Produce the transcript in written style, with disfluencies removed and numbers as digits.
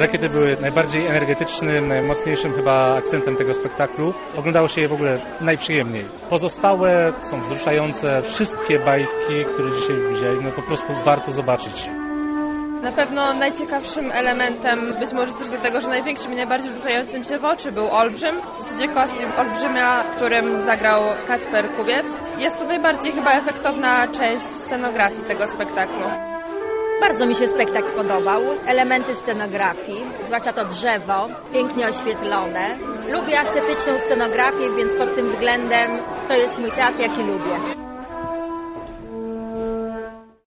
Rakiety były najbardziej energetycznym, najmocniejszym chyba akcentem tego spektaklu. Oglądało się je w ogóle najprzyjemniej. Pozostałe są wzruszające. Wszystkie bajki, które dzisiaj widzieli, no po prostu warto zobaczyć. Na pewno najciekawszym elementem, być może też dlatego, że największym i najbardziej rzucającym się w oczy był Olbrzym. W zasadzie kostium Olbrzymia, w którym zagrał Kacper Kubiec. Jest to najbardziej chyba efektowna część scenografii tego spektaklu. Bardzo mi się spektakl podobał. Elementy scenografii, zwłaszcza to drzewo, pięknie oświetlone. Lubię ascetyczną scenografię, więc pod tym względem to jest mój teatr, jaki lubię.